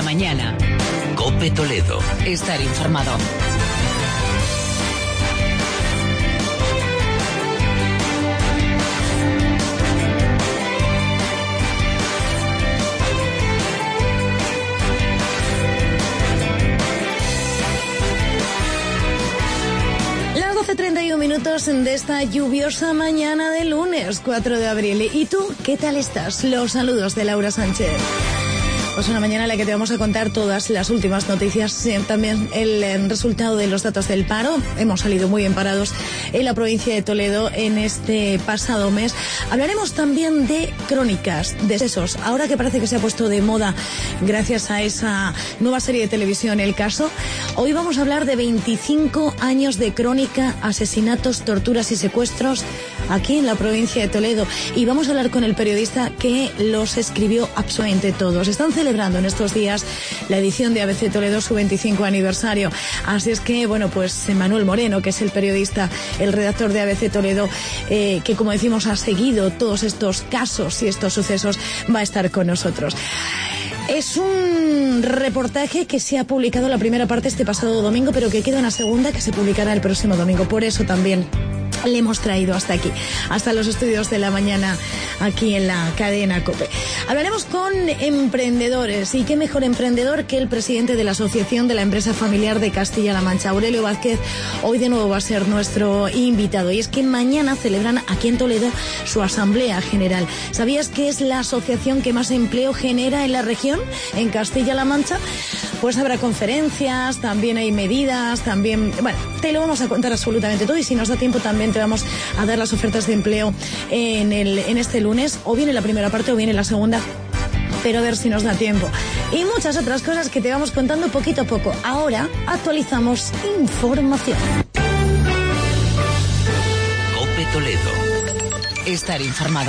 mañana. COPE Toledo. Estar informado. Las 12:31 de esta lluviosa mañana de lunes 4 de abril. ¿Y tú qué tal estás? Los saludos de Laura Sánchez. Pues una mañana en la que te vamos a contar todas las últimas noticias, también el resultado de los datos del paro. Hemos salido muy bien parados en la provincia de Toledo en este pasado mes. Hablaremos también de crónicas, de sucesos. Ahora que parece que se ha puesto de moda gracias a esa nueva serie de televisión, El Caso, hoy vamos a hablar de 25 años de crónica, asesinatos, torturas y secuestros aquí en la provincia de Toledo. Y vamos a hablar con el periodista que los escribió absolutamente todos. Están celebrando en estos días la edición de ABC Toledo su 25 aniversario. Así es que, bueno, pues Manuel Moreno, que es el periodista, el redactor de ABC Toledo, que como decimos ha seguido todos estos casos y estos sucesos, va a estar con nosotros. Es un reportaje que se ha publicado la primera parte este pasado domingo, pero que queda una segunda que se publicará el próximo domingo. Por eso también le hemos traído hasta aquí, hasta los estudios de la mañana, aquí en la cadena COPE. Hablaremos con emprendedores, y qué mejor emprendedor que el presidente de la Asociación de la Empresa Familiar de Castilla-La Mancha, Aurelio Vázquez. Hoy de nuevo va a ser nuestro invitado, y es que mañana celebran aquí en Toledo su Asamblea General. ¿Sabías que es la asociación que más empleo genera en la región, en Castilla-La Mancha? Pues habrá conferencias, también hay medidas, también, bueno, te lo vamos a contar absolutamente todo, y si nos da tiempo también te vamos a dar las ofertas de empleo en este lunes, o bien en la primera parte o bien en la segunda, pero a ver si nos da tiempo. Y muchas otras cosas que te vamos contando poquito a poco. Ahora actualizamos información. COPE Toledo. Estar informado.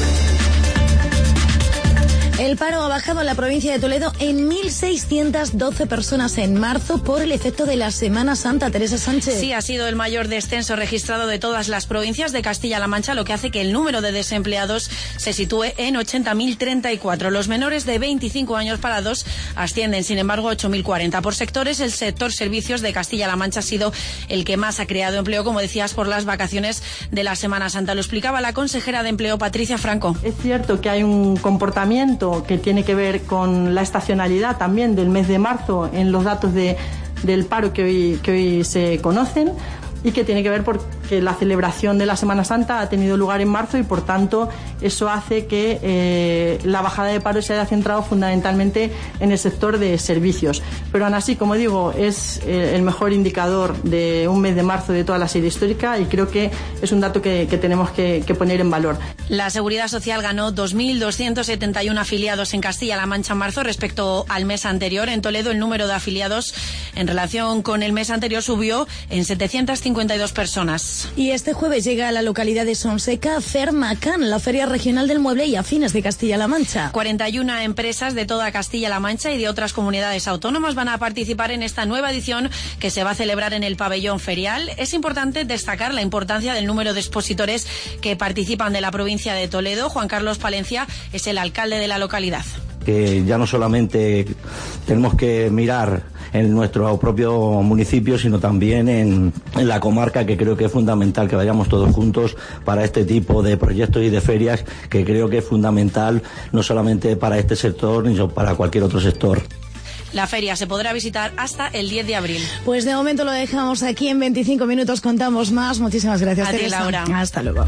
El paro ha bajado en la provincia de Toledo en 1.612 personas en marzo por el efecto de la Semana Santa. Teresa Sánchez. Sí, ha sido el mayor descenso registrado de todas las provincias de Castilla-La Mancha, lo que hace que el número de desempleados se sitúe en 80.034. Los menores de 25 años parados ascienden, sin embargo, a 8.040. Por sectores, el sector servicios de Castilla-La Mancha ha sido el que más ha creado empleo, como decías, por las vacaciones de la Semana Santa. Lo explicaba la consejera de Empleo, Patricia Franco. Es cierto que hay un comportamiento que tiene que ver con la estacionalidad también del mes de marzo en los datos del paro que hoy se conocen, y que tiene que ver porque la celebración de la Semana Santa ha tenido lugar en marzo, y por tanto eso hace que la bajada de paro se haya centrado fundamentalmente en el sector de servicios. Pero aún así, como digo, es el mejor indicador de un mes de marzo de toda la serie histórica, y creo que es un dato que tenemos que poner en valor. La Seguridad Social ganó 2.271 afiliados en Castilla-La Mancha en marzo respecto al mes anterior. En Toledo el número de afiliados en relación con el mes anterior subió en 752 personas. Y este jueves llega a la localidad de Sonseca Fermacan, la Feria Regional del Mueble y Afines de Castilla-La Mancha. 41 empresas de toda Castilla-La Mancha y de otras comunidades autónomas van a participar en esta nueva edición que se va a celebrar en el pabellón ferial. Es importante destacar la importancia del número de expositores que participan de la provincia de Toledo. Juan Carlos Palencia es el alcalde de la localidad. Que ya no solamente tenemos que mirar en nuestro propio municipio, sino también en la comarca, que creo que es fundamental que vayamos todos juntos para este tipo de proyectos y de ferias, que creo que es fundamental no solamente para este sector, sino para cualquier otro sector. La feria se podrá visitar hasta el 10 de abril. Pues de momento lo dejamos aquí. En 25 minutos contamos más. Muchísimas gracias, Teresa. A ti, Laura. Hasta luego.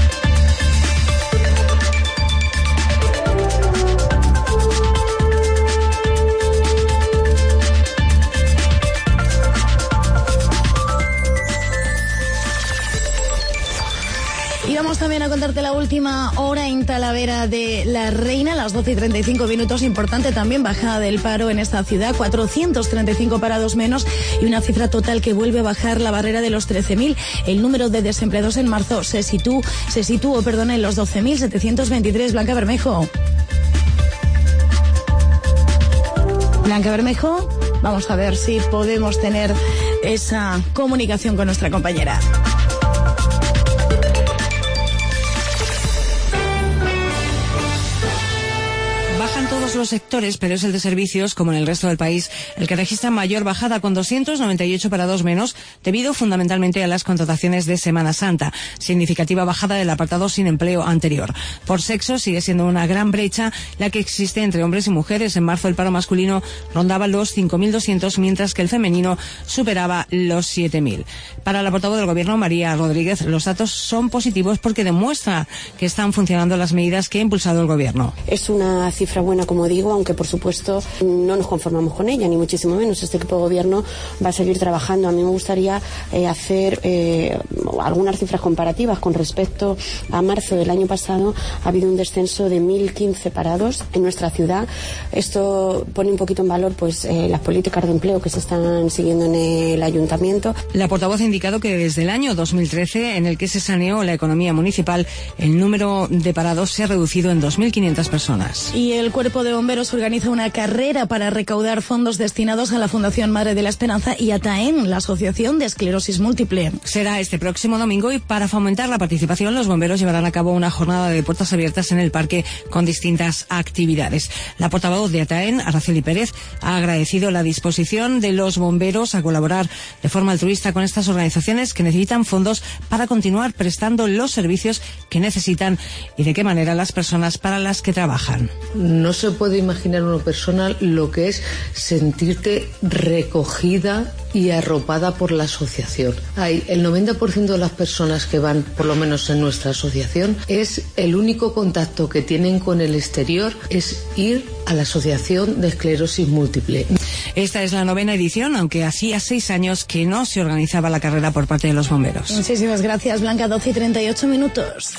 Y vamos también a contarte la última hora en Talavera de la Reina, a las 12:35 minutos. Importante también bajada del paro en esta ciudad, 435 parados menos, y una cifra total que vuelve a bajar la barrera de los 13.000. El número de desempleados en marzo se situó en los 12.723. Blanca Bermejo. Blanca Bermejo, vamos a ver si podemos tener esa comunicación con nuestra compañera. Bajan todas todos los sectores, pero es el de servicios, como en el resto del país, el que registra mayor bajada, con 298 parados menos, debido fundamentalmente a las contrataciones de Semana Santa. Significativa bajada del apartado sin empleo anterior. Por sexo sigue siendo una gran brecha la que existe entre hombres y mujeres. En marzo el paro masculino rondaba los 5.200, mientras que el femenino superaba los 7.000. Para la portavoz del Gobierno, María Rodríguez, los datos son positivos porque demuestra que están funcionando las medidas que ha impulsado el Gobierno. Es una cifra buena, como digo, aunque por supuesto no nos conformamos con ella, ni muchísimo menos. Este equipo de Gobierno va a seguir trabajando. A mí me gustaría hacer algunas cifras comparativas. Con respecto a marzo del año pasado, ha habido un descenso de 1.015 parados en nuestra ciudad. Esto pone un poquito en valor las políticas de empleo que se están siguiendo en el ayuntamiento. La portavoz ha indicado que desde el año 2013, en el que se saneó la economía municipal, el número de parados se ha reducido en 2.500 personas. Y el Cuerpo de Bomberos organiza una carrera para recaudar fondos destinados a la Fundación Madre de la Esperanza y a TAEN, la Asociación de Esclerosis Múltiple. Será este próximo domingo y para fomentar la participación, los bomberos llevarán a cabo una jornada de puertas abiertas en el parque con distintas actividades. La portavoz de ATAEN, Araceli Pérez, ha agradecido la disposición de los bomberos a colaborar de forma altruista con estas organizaciones que necesitan fondos para continuar prestando los servicios que necesitan y de qué manera las personas para las que trabajan. No se puede imaginar una persona lo que es sentirte recogida y arropada por la asociación. El 90% de las personas que van, por lo menos en nuestra asociación, es el único contacto que tienen con el exterior, es ir a la Asociación de Esclerosis Múltiple. Esta es la 9ª edición, aunque hacía 6 años que no se organizaba la carrera por parte de los bomberos. Muchísimas gracias, Blanca. 12:38.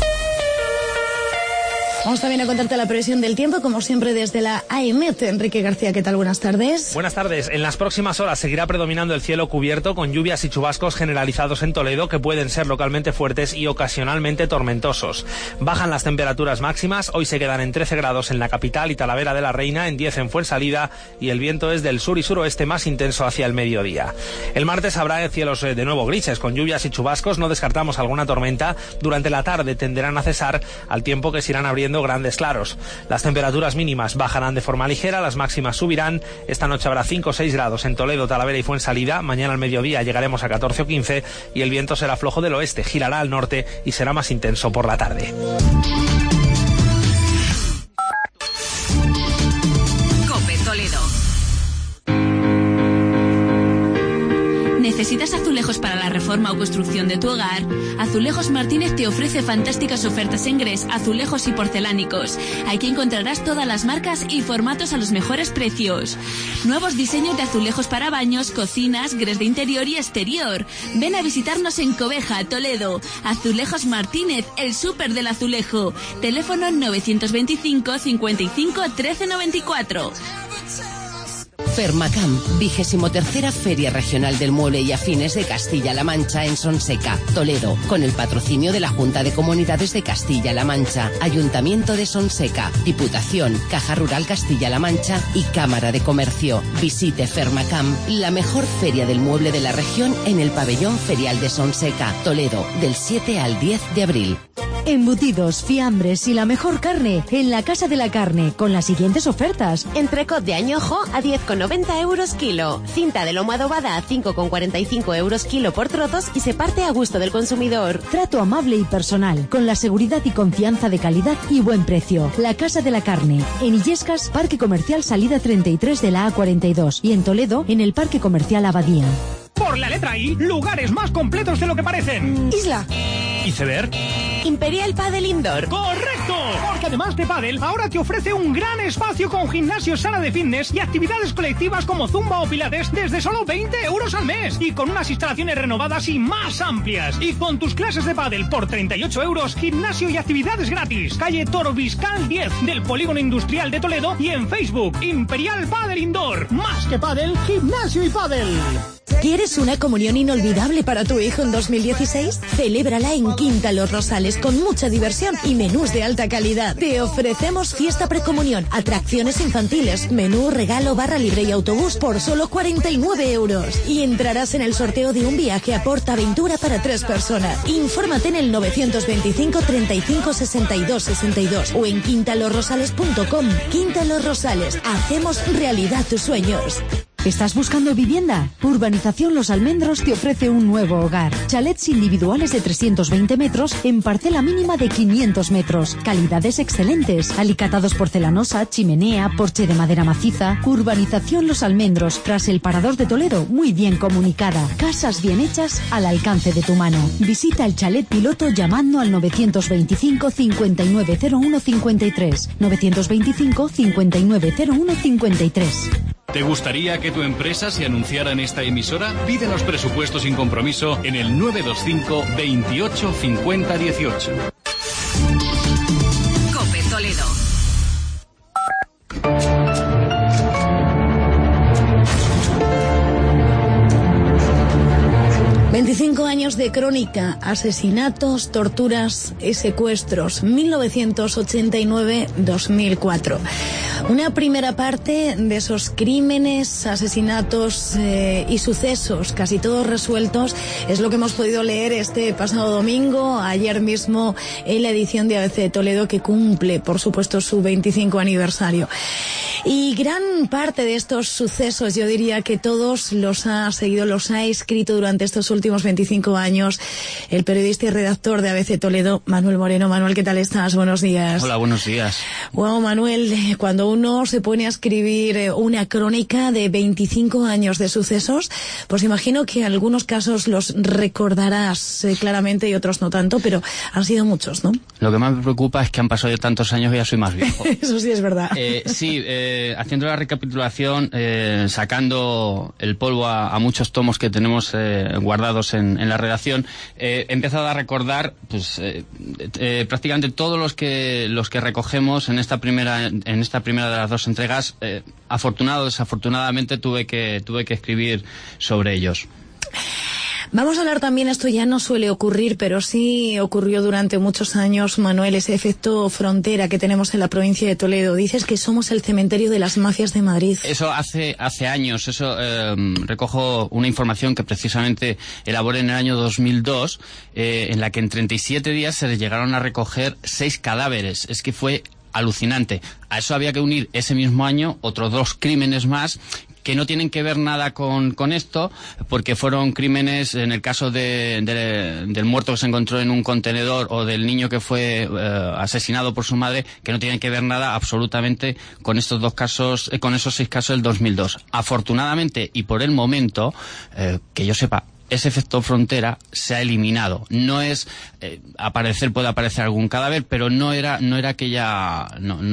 Vamos también a contarte la previsión del tiempo, como siempre desde la AEMET. Enrique García, ¿qué tal? Buenas tardes. Buenas tardes. En las próximas horas seguirá predominando el cielo cubierto, con lluvias y chubascos generalizados en Toledo, que pueden ser localmente fuertes y ocasionalmente tormentosos. Bajan las temperaturas máximas, hoy se quedan en 13 grados en la capital y Talavera de la Reina, en 10 en Fuensalida, y el viento es del sur y suroeste más intenso hacia el mediodía. El martes habrá cielos de nuevo grises, con lluvias y chubascos. No descartamos alguna tormenta. Durante la tarde tenderán a cesar, al tiempo que se irán abriendo grandes claros. Las temperaturas mínimas bajarán de forma ligera, las máximas subirán. Esta noche habrá 5 o 6 grados en Toledo, Talavera y Fuensalida. Mañana al mediodía llegaremos a 14 o 15 y el viento será flojo del oeste, girará al norte y será más intenso por la tarde. COPE Toledo. ¿Necesitas azulejos para la reforma o construcción de tu hogar? Azulejos Martínez te ofrece fantásticas ofertas en grés, azulejos y porcelánicos. Aquí encontrarás todas las marcas y formatos a los mejores precios. Nuevos diseños de azulejos para baños, cocinas, grés de interior y exterior. Ven a visitarnos en Cobeja, Toledo. Azulejos Martínez, el súper del azulejo. Teléfono 925 55 13 94. Fermacam, 23ª Feria Regional del Mueble y Afines de Castilla-La Mancha en Sonseca, Toledo, con el patrocinio de la Junta de Comunidades de Castilla-La Mancha, Ayuntamiento de Sonseca, Diputación, Caja Rural Castilla-La Mancha y Cámara de Comercio. Visite Fermacam, la mejor feria del mueble de la región, en el pabellón ferial de Sonseca, Toledo, del 7 al 10 de abril. Embutidos, fiambres y la mejor carne en la Casa de la Carne, con las siguientes ofertas. Entrecot de añojo a 10,90 euros kilo. Cinta de lomo adobada a 5,45 euros kilo por trozos y se parte a gusto del consumidor. Trato amable y personal, con la seguridad y confianza de calidad y buen precio. La Casa de la Carne, en Illescas, Parque Comercial Salida 33 de la A42, y en Toledo, en el Parque Comercial Abadía. Por la letra I, lugares más completos de lo que parecen. Isla. ¿Iceberg? Imperial Padel Indoor. ¡Correcto! Porque además de pádel, ahora te ofrece un gran espacio con gimnasio, sala de fitness y actividades colectivas como zumba o pilates desde solo 20 euros al mes. Y con unas instalaciones renovadas y más amplias. Y con tus clases de pádel por 38 euros, gimnasio y actividades gratis. Calle Toro Biscal 10 del Polígono Industrial de Toledo y en Facebook, Imperial Padel Indoor. Más que pádel, gimnasio y pádel. ¿Quieres una comunión inolvidable para tu hijo en 2016? Celébrala en Quinta Los Rosales con mucha diversión y menús de alta calidad. Te ofrecemos fiesta precomunión, atracciones infantiles, menú, regalo, barra libre y autobús por solo 49 euros. Y entrarás en el sorteo de un viaje a PortAventura para 3 personas. Infórmate en el 925 35 62 62 o en quintalosrosales.com. Quinta Los Rosales. Hacemos realidad tus sueños. ¿Estás buscando vivienda? Urbanización Los Almendros te ofrece un nuevo hogar. Chalets individuales de 320 metros en parcela mínima de 500 metros. Calidades excelentes. Alicatados porcelanosa, chimenea, porche de madera maciza. Urbanización Los Almendros, tras el Parador de Toledo, muy bien comunicada. Casas bien hechas al alcance de tu mano. Visita el chalet piloto llamando al 925 5901 53. 925 5901 53. ¿Te gustaría que tu empresa se anunciara en esta emisora? Pídenos presupuesto sin compromiso en el 925 28 50 18. COPE Toledo. 25 años de crónica, asesinatos, torturas y secuestros, 1989-2004. Una primera parte de esos crímenes, asesinatos y sucesos, casi todos resueltos, es lo que hemos podido leer este pasado domingo, ayer mismo, en la edición de ABC de Toledo, que cumple, por supuesto, su 25 aniversario. Y gran parte de estos sucesos, yo diría que todos los ha seguido, los ha escrito durante estos últimos 25 años el periodista y redactor de ABC Toledo, Manuel Moreno. Manuel, ¿qué tal estás? Buenos días. Hola, buenos días. Bueno, Manuel, cuando uno se pone a escribir una crónica de 25 años de sucesos, pues imagino que algunos casos los recordarás claramente y otros no tanto, pero han sido muchos, ¿no? Lo que más me preocupa es que han pasado ya tantos años y ya soy más viejo. Eso sí es verdad. Haciendo la recapitulación, sacando el polvo a muchos tomos que tenemos guardados en la redacción, he empezado a recordar pues prácticamente todos los que recogemos en esta primera de las dos entregas. Afortunado o desafortunadamente tuve que escribir sobre ellos. Vamos a hablar también, esto ya no suele ocurrir, pero sí ocurrió durante muchos años, Manuel, ese efecto frontera que tenemos en la provincia de Toledo. Dices que somos el cementerio de las mafias de Madrid. Eso hace años, recojo una información que precisamente elaboré en el año 2002, en la que en 37 días se llegaron a recoger 6 cadáveres. Es que fue alucinante. A eso había que unir ese mismo año otros 2 crímenes más que no tienen que ver nada con esto, porque fueron crímenes, en el caso del muerto que se encontró en un contenedor o del niño que fue asesinado por su madre, que no tienen que ver nada absolutamente con estos 2 casos, con esos 6 casos del 2002. Afortunadamente, y por el momento, que yo sepa, ese efecto frontera se ha eliminado. No es puede aparecer algún cadáver, pero no era aquella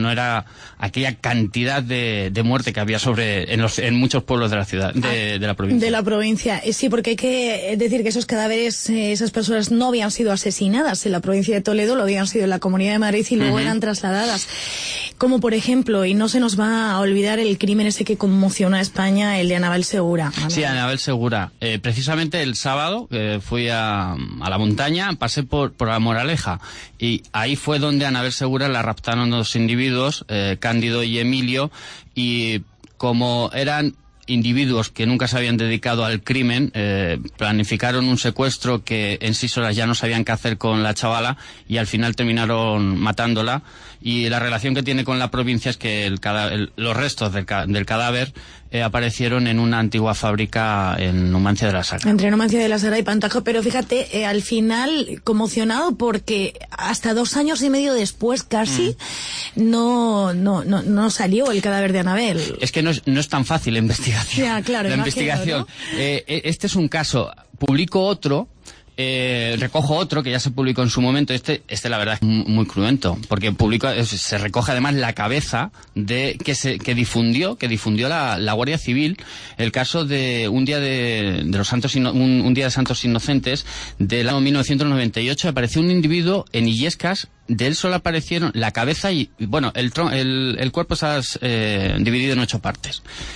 cantidad de muerte que había en muchos pueblos de la ciudad, de la provincia. De la provincia, sí, porque hay que decir que esos cadáveres, esas personas no habían sido asesinadas en la provincia de Toledo, lo habían sido en la Comunidad de Madrid y luego eran trasladadas. Como por ejemplo, y no se nos va a olvidar el crimen ese que conmocionó a España, el de Anabel Segura. Sí, Anabel Segura. Precisamente el sábado fui a la montaña, pasé por la Moraleja, y ahí fue donde Anabel Segura la raptaron 2 individuos, Cándido y Emilio, y como eran individuos que nunca se habían dedicado al crimen, planificaron un secuestro que en 6 horas ya no sabían qué hacer con la chavala y al final terminaron matándola. Y la relación que tiene con la provincia es que los restos del cadáver aparecieron en una antigua fábrica en Numancia de la Sara. Entre Numancia de la Sara y Pantajo, pero fíjate, al final conmocionado porque hasta 2 años y medio después casi no salió el cadáver de Anabel. Es que no es tan fácil la investigación. Ya, claro, la investigación. ¿No? Este es un caso. Publico otro. Recojo otro que ya se publicó en su momento. Este la verdad es muy cruento, porque se recoge además la cabeza que difundió la Guardia Civil, el caso de un día de los Santos un día de Santos Inocentes del año 1998. Apareció un individuo en Illescas. De él solo aparecieron la cabeza y bueno, el cuerpo está dividido en 8 partes.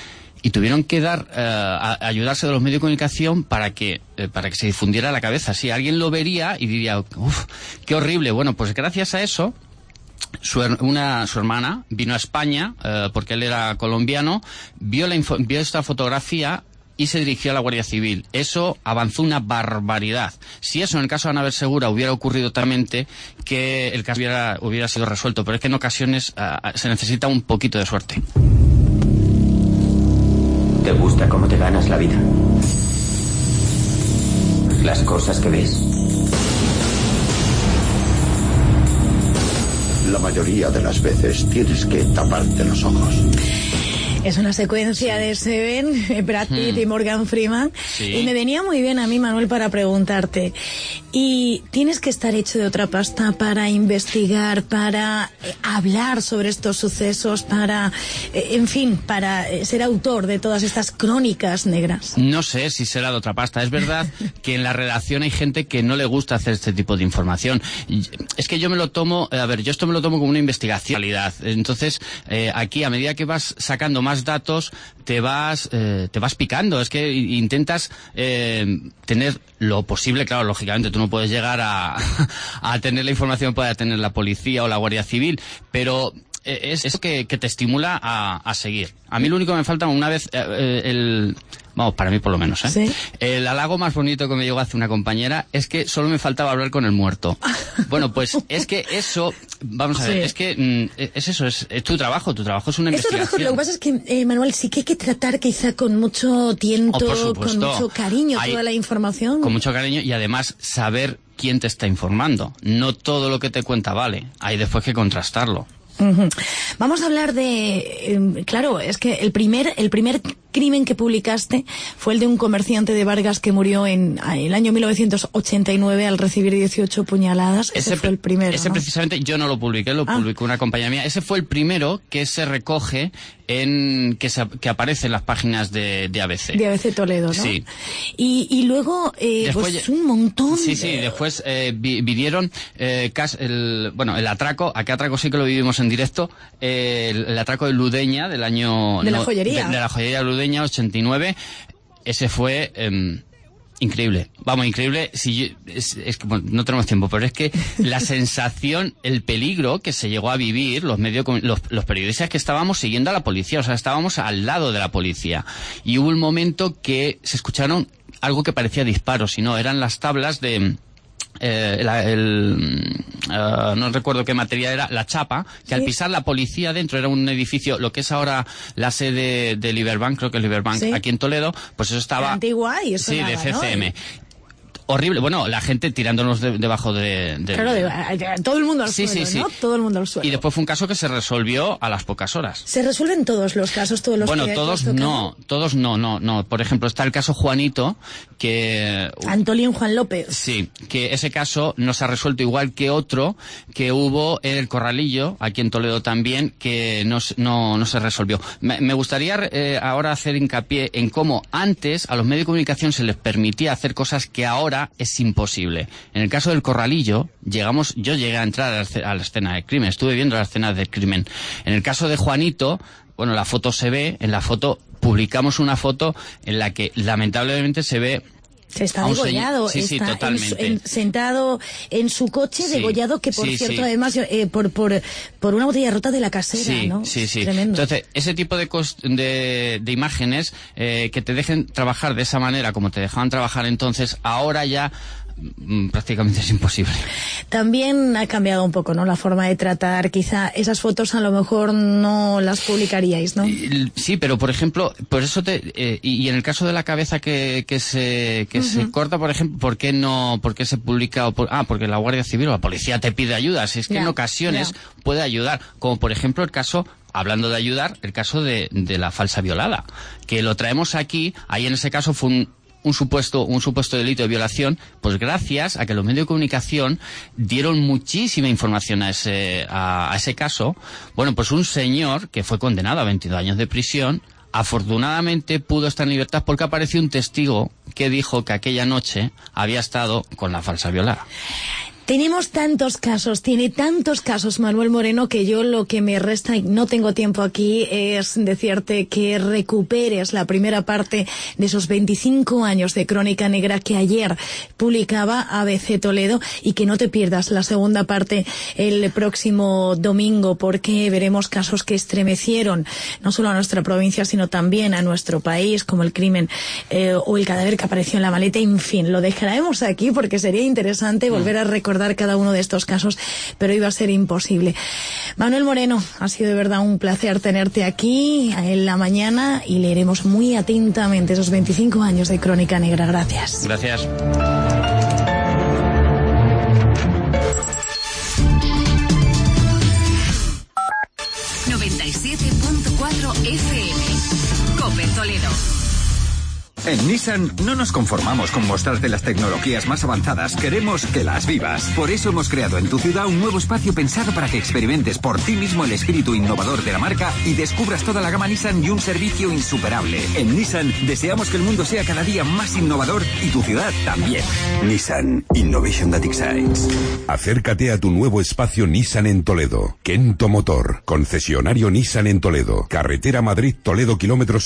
y tuvieron que ayudarse de los medios de comunicación para que se difundiera la cabeza. Sí, alguien lo vería y diría, uff, qué horrible. Bueno, pues gracias a eso, su hermana vino a España, porque él era colombiano, vio esta fotografía y se dirigió a la Guardia Civil. Eso avanzó una barbaridad. Si eso en el caso de Anabel Segura hubiera ocurrido totalmente, que el caso hubiera sido resuelto. Pero es que en ocasiones se necesita un poquito de suerte. ¿Te gusta cómo te ganas la vida? ¿Las cosas que ves? La mayoría de las veces tienes que taparte los ojos. Es una secuencia de Seven, Brad Pitt y Morgan Freeman. Sí. Y me venía muy bien a mí, Manuel, para preguntarte. ¿Y tienes que estar hecho de otra pasta para investigar, para hablar sobre estos sucesos, para, en fin, para ser autor de todas estas crónicas negras? No sé si será de otra pasta. Es verdad que en la redacción hay gente que no le gusta hacer este tipo de información. Es que yo me lo tomo, esto me lo tomo como una investigación. Entonces, aquí, a medida que vas sacando más datos, te vas picando. Es que intentas tener lo posible. Claro, lógicamente tú no puedes llegar a tener la información que pueda tener la policía o la Guardia Civil, pero es eso que te estimula a seguir. A mí lo único que me falta, una vez vamos, para mí por lo menos, ¿Sí? El halago más bonito que me llegó hace una compañera es que solo me faltaba hablar con el muerto. Bueno, pues es que eso, vamos a ver, es que es eso, es tu trabajo es una investigación. Lo que pasa es que, Manuel, sí que hay que tratar quizá con mucho tiento, con mucho cariño toda la información. Con mucho cariño y además saber quién te está informando. No todo lo que te cuenta vale, hay después que contrastarlo. Uh-huh. Vamos a hablar de, claro, es que el primer crimen que publicaste fue el de un comerciante de Vargas que murió en el año 1989 al recibir 18 puñaladas. Ese fue el primero. Ese, ¿no? Precisamente yo no lo publiqué, lo publicó una compañera mía. Ese fue el primero que se recoge que aparece en las páginas de ABC. De ABC Toledo, ¿no? Sí. Y luego, después, pues un montón. Sí, después vinieron el atraco, ¿a qué atraco sí que lo vivimos en directo? El atraco de Ludeña del año... De la joyería. De la joyería Ludeña, 89. Ese fue... increíble. Vamos, increíble. Es que bueno, no tenemos tiempo, pero es que la sensación, el peligro que se llegó a vivir, los periodistas que estábamos siguiendo a la policía, o sea, estábamos al lado de la policía. Y hubo un momento que se escucharon algo que parecía disparos, y no, eran las tablas de... no recuerdo qué material era, la chapa, que al pisar la policía dentro, era un edificio, lo que es ahora la sede de Liberbank, creo que es Liberbank, aquí en Toledo, pues eso estaba... Antigua y eso sí, de CCM. ¿No? Horrible. Bueno, la gente tirándonos debajo de... Claro, todo el mundo al suelo, sí. ¿no? Todo el mundo al suelo. Y después fue un caso que se resolvió a las pocas horas. ¿Se resuelven todos los casos, todos los Bueno, todos no. Por ejemplo, está el caso Juanito, que... Antolín Juan López. Sí, que ese caso no se ha resuelto, igual que otro que hubo en el Corralillo, aquí en Toledo también, que no se resolvió. Me gustaría ahora hacer hincapié en cómo antes a los medios de comunicación se les permitía hacer cosas que ahora es imposible. En el caso del Corralillo, yo llegué a entrar a la escena del crimen, estuve viendo la escena del crimen. En el caso de Juanito, bueno, la foto se ve, en la foto publicamos una foto en la que lamentablemente se ve... Se está degollado, sí, totalmente. Sentado en su coche, degollado, que por cierto, además, por una botella rota de la casera, ¿no? Sí. Tremendo. Entonces, ese tipo de imágenes que te dejen trabajar de esa manera, como te dejaban trabajar entonces, ahora ya prácticamente es imposible. También ha cambiado un poco, ¿no?, la forma de tratar. Quizá esas fotos a lo mejor no las publicaríais, ¿no? Sí, pero por ejemplo, por eso y en el caso de la cabeza que se corta, por ejemplo, ¿por qué se publica? Porque la Guardia Civil o la policía te pide ayuda. Si es que en ocasiones puede ayudar, como por ejemplo el caso... Hablando de ayudar, el caso de la falsa violada, que lo traemos aquí. Ahí en ese caso fue un supuesto delito de violación, pues gracias a que los medios de comunicación dieron muchísima información a ese caso. Bueno, pues un señor que fue condenado a 22 años de prisión, afortunadamente pudo estar en libertad porque apareció un testigo que dijo que aquella noche había estado con la falsa violada. Tenemos tantos casos, tiene tantos casos Manuel Moreno, que yo lo que me resta, y no tengo tiempo aquí, es decirte que recuperes la primera parte de esos 25 años de Crónica Negra que ayer publicaba ABC Toledo, y que no te pierdas la segunda parte el próximo domingo, porque veremos casos que estremecieron no solo a nuestra provincia, sino también a nuestro país, como el crimen o el cadáver que apareció en la maleta. En fin, lo dejaremos aquí porque sería interesante volver a recordar cada uno de estos casos, pero iba a ser imposible. Manuel Moreno, ha sido de verdad un placer tenerte aquí en la mañana, y leeremos muy atentamente esos 25 años de Crónica Negra. Gracias. Gracias. FM. COPE Toledo. En Nissan no nos conformamos con mostrarte las tecnologías más avanzadas, queremos que las vivas. Por eso hemos creado en tu ciudad un nuevo espacio pensado para que experimentes por ti mismo el espíritu innovador de la marca y descubras toda la gama Nissan y un servicio insuperable. En Nissan deseamos que el mundo sea cada día más innovador y tu ciudad también. Nissan Innovation that excites. Acércate a tu nuevo espacio Nissan en Toledo. Kento Motor, concesionario Nissan en Toledo. Carretera Madrid-Toledo, kilómetro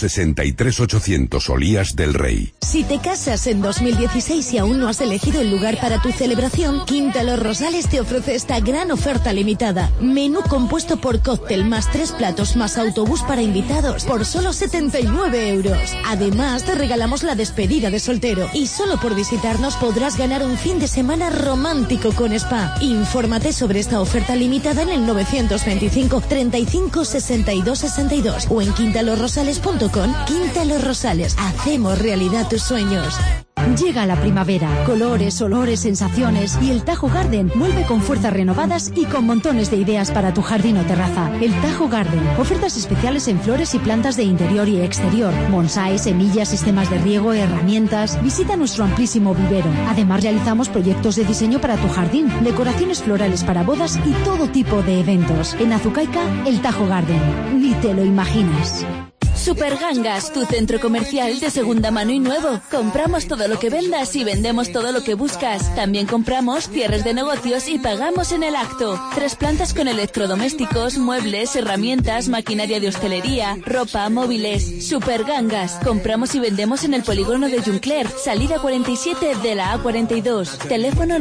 63800, Olías del Rey. Si te casas en 2016 y aún no has elegido el lugar para tu celebración, Quinta Los Rosales te ofrece esta gran oferta limitada. Menú compuesto por cóctel más 3 platos más autobús para invitados por solo 79 euros. Además, te regalamos la despedida de soltero y solo por visitarnos podrás ganar un fin de semana romántico con spa. Infórmate sobre esta oferta limitada en el 925 35 62 62 o en quintalosrosales.com. Quinta Los Rosales, hacemos realidad tus sueños. Llega la primavera, colores, olores, sensaciones, y el Tajo Garden vuelve con fuerzas renovadas y con montones de ideas para tu jardín o terraza. El Tajo Garden, ofertas especiales en flores y plantas de interior y exterior, bonsái, semillas, sistemas de riego, herramientas. Visita nuestro amplísimo vivero. Además, realizamos proyectos de diseño para tu jardín, decoraciones florales para bodas y todo tipo de eventos. En Azucaica, el Tajo Garden. Ni te lo imaginas. Supergangas, tu centro comercial de segunda mano y nuevo. Compramos todo lo que vendas y vendemos todo lo que buscas. También compramos cierres de negocios y pagamos en el acto. 3 plantas con electrodomésticos, muebles, herramientas, maquinaria de hostelería, ropa, móviles. Supergangas, compramos y vendemos en el polígono de Juncler, salida 47 de la A42. Teléfono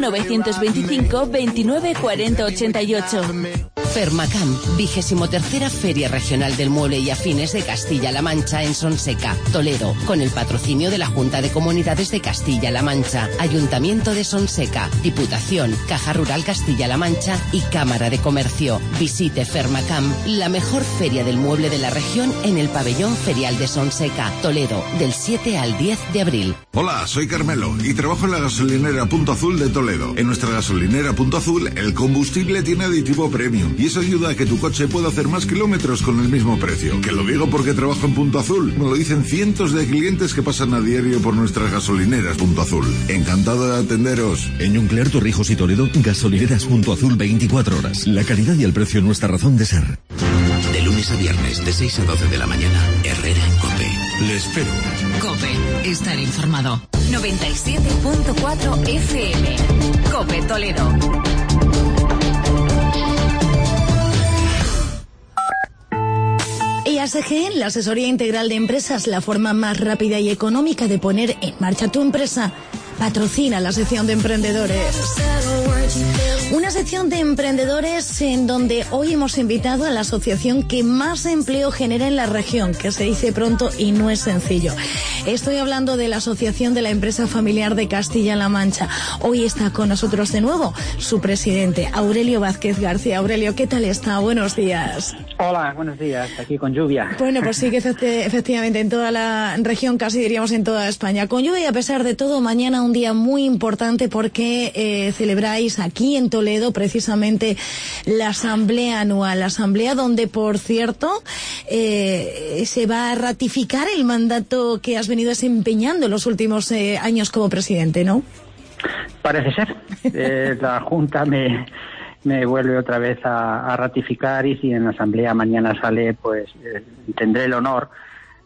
925 29 40 88. Fermacam, 23ª Feria Regional del Mueble y Afines de Castilla-La Mancha en Sonseca, Toledo, con el patrocinio de la Junta de Comunidades de Castilla-La Mancha, Ayuntamiento de Sonseca, Diputación, Caja Rural Castilla-La Mancha y Cámara de Comercio. Visite Fermacam, la mejor feria del mueble de la región, en el pabellón ferial de Sonseca, Toledo, del 7 al 10 de abril. Hola, soy Carmelo y trabajo en la gasolinera Punto Azul de Toledo. En nuestra gasolinera Punto Azul, el combustible tiene aditivo premium y eso ayuda a que tu coche pueda hacer más kilómetros con el mismo precio. Que lo digo porque trabajo en Punto Azul. Me lo dicen cientos de clientes que pasan a diario por nuestras gasolineras Punto Azul. Encantado de atenderos. En Juncler, Torrijos y Toledo, gasolineras Punto Azul 24 horas. La calidad y el precio, nuestra razón de ser. De lunes a viernes, de 6 a 12 de la mañana, Herrera en COPE. Le espero. COPE, estar informado. 97.4 FM. COPE Toledo. EASG, la asesoría integral de empresas, la forma más rápida y económica de poner en marcha tu empresa, patrocina la sección de emprendedores. Una sección de emprendedores en donde hoy hemos invitado a la asociación que más empleo genera en la región, que se dice pronto y no es sencillo. Estoy hablando de la Asociación de la Empresa Familiar de Castilla-La Mancha. Hoy está con nosotros de nuevo su presidente, Aurelio Vázquez García. Aurelio, ¿qué tal está? Buenos días. Hola, buenos días. Aquí con lluvia. Bueno, pues sí que efectivamente en toda la región, casi diríamos en toda España. Con lluvia y a pesar de todo, mañana un día muy importante porque celebráis aquí en Toledo precisamente la asamblea anual, la asamblea donde, por cierto, se va a ratificar el mandato que has venido desempeñando en los últimos años como presidente, ¿no? Parece ser. La Junta me vuelve otra vez a ratificar y si en la asamblea mañana sale, pues tendré el honor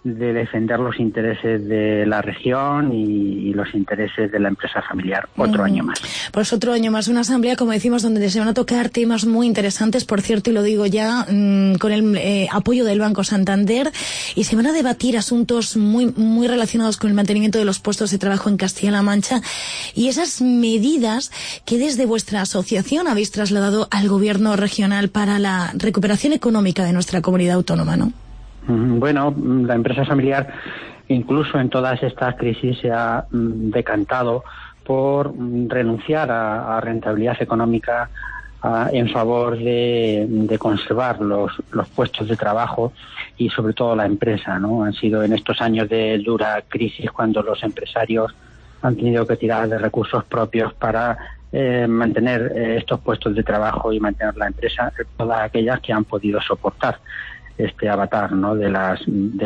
de defender los intereses de la región y los intereses de la empresa familiar. Otro año más. Pues otro año más, una asamblea, como decimos, donde se van a tocar temas muy interesantes, por cierto, y lo digo ya, con el apoyo del Banco Santander, y se van a debatir asuntos muy relacionados con el mantenimiento de los puestos de trabajo en Castilla-La Mancha y esas medidas que desde vuestra asociación habéis trasladado al gobierno regional para la recuperación económica de nuestra comunidad autónoma, ¿no? Bueno, la empresa familiar, incluso en todas estas crisis, se ha decantado por renunciar a rentabilidad económica en favor de conservar los puestos de trabajo y sobre todo la empresa, ¿no? Han sido en estos años de dura crisis cuando los empresarios han tenido que tirar de recursos propios para mantener estos puestos de trabajo y mantener la empresa, todas aquellas que han podido soportar este avatar, ¿no?, de la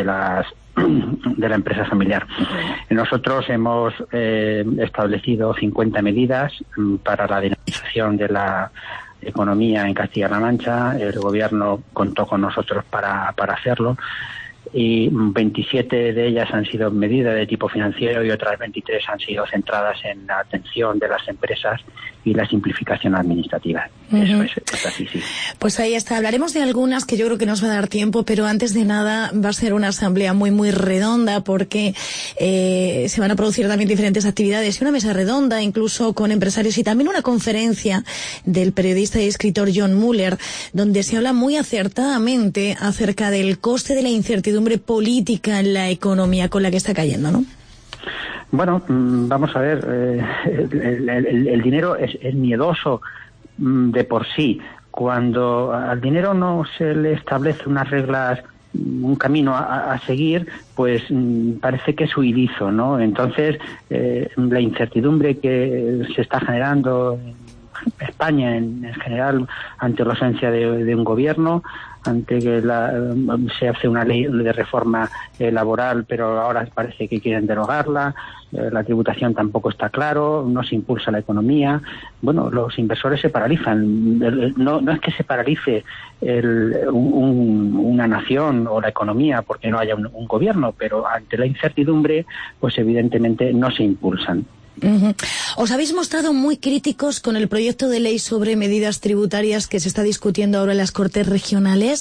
empresa familiar. Nosotros hemos establecido 50 medidas para la dinamización de la economía en Castilla-La Mancha. El gobierno contó con nosotros para hacerlo, y 27 de ellas han sido medidas de tipo financiero y otras 23 han sido centradas en la atención de las empresas y la simplificación administrativa. Eso es así, sí. Pues ahí está. Hablaremos de algunas que yo creo que nos va a dar tiempo, pero antes de nada va a ser una asamblea muy redonda, porque se van a producir también diferentes actividades y una mesa redonda, incluso con empresarios, y también una conferencia del periodista y escritor John Muller, donde se habla muy acertadamente acerca del coste de la incertidumbre política en la economía con la que está cayendo, ¿no? Bueno, vamos a ver, el dinero es miedoso de por sí. Cuando al dinero no se le establece unas reglas, un camino a seguir, pues parece que es huidizo, ¿no? Entonces, la incertidumbre que se está generando en España en general ante la ausencia de un gobierno, ante que se hace una ley de reforma laboral, pero ahora parece que quieren derogarla, la tributación tampoco está claro, no se impulsa la economía. Bueno, los inversores se paralizan. No es que se paralice una nación o la economía porque no haya un gobierno, pero ante la incertidumbre, pues evidentemente no se impulsan. Os habéis mostrado muy críticos con el proyecto de ley sobre medidas tributarias que se está discutiendo ahora en las Cortes regionales.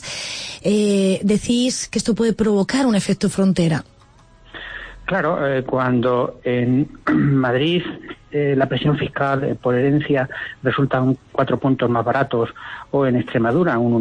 Decís que esto puede provocar un efecto frontera. Claro, cuando en Madrid la presión fiscal por herencia resulta 4 puntos más baratos, o en Extremadura un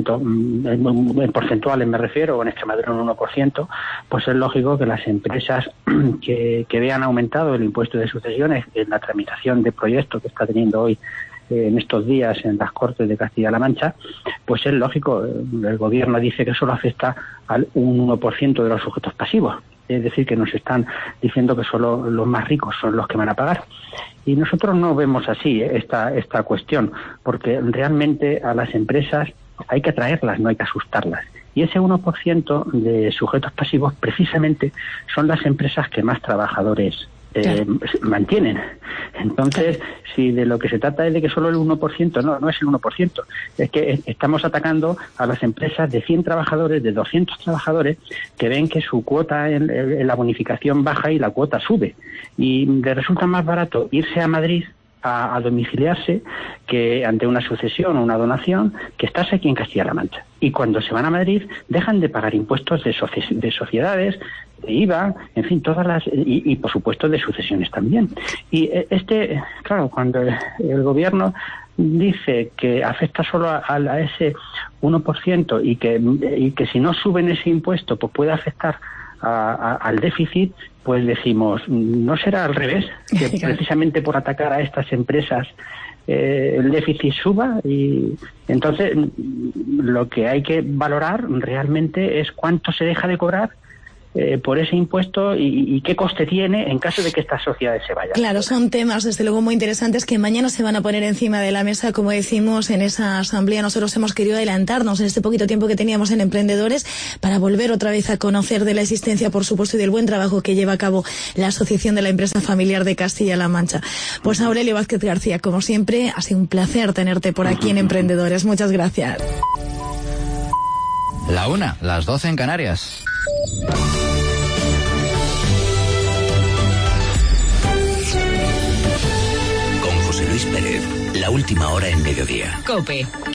1%, en porcentuales me refiero, o en Extremadura un 1%, pues es lógico que las empresas que vean aumentado el impuesto de sucesiones en la tramitación de proyectos que está teniendo hoy en estos días en las Cortes de Castilla-La Mancha, pues es lógico. El gobierno dice que solo afecta al 1% de los sujetos pasivos. Es decir, que nos están diciendo que solo los más ricos son los que van a pagar. Y nosotros no vemos así esta cuestión, porque realmente a las empresas hay que atraerlas, no hay que asustarlas. Y ese 1% de sujetos pasivos precisamente son las empresas que más trabajadores mantienen. Entonces, si de lo que se trata es de que solo el 1%, no es el 1%, es que estamos atacando a las empresas de 100 trabajadores, de 200 trabajadores, que ven que su cuota en la bonificación baja y la cuota sube. Y les resulta más barato irse a Madrid a domiciliarse que ante una sucesión o una donación que estarse aquí en Castilla-La Mancha. Y cuando se van a Madrid dejan de pagar impuestos de sociedades, de IVA, en fin, todas las y por supuesto de sucesiones también. Y claro, cuando el gobierno dice que afecta solo a ese 1% y que si no suben ese impuesto pues puede afectar al déficit, pues decimos, ¿no será al revés? Que precisamente por atacar a estas empresas el déficit suba. Y entonces lo que hay que valorar realmente es cuánto se deja de cobrar por ese impuesto y qué coste tiene en caso de que estas sociedades se vayan. Claro, son temas desde luego muy interesantes que mañana se van a poner encima de la mesa, como decimos en esa asamblea. Nosotros hemos querido adelantarnos en este poquito tiempo que teníamos en Emprendedores para volver otra vez a conocer de la existencia, por supuesto, y del buen trabajo que lleva a cabo la Asociación de la Empresa Familiar de Castilla-La Mancha. Pues Aurelio Vázquez García, como siempre, ha sido un placer tenerte por aquí en Emprendedores. Muchas gracias. La 1, las 12 en Canarias. La última hora en mediodía. COPE.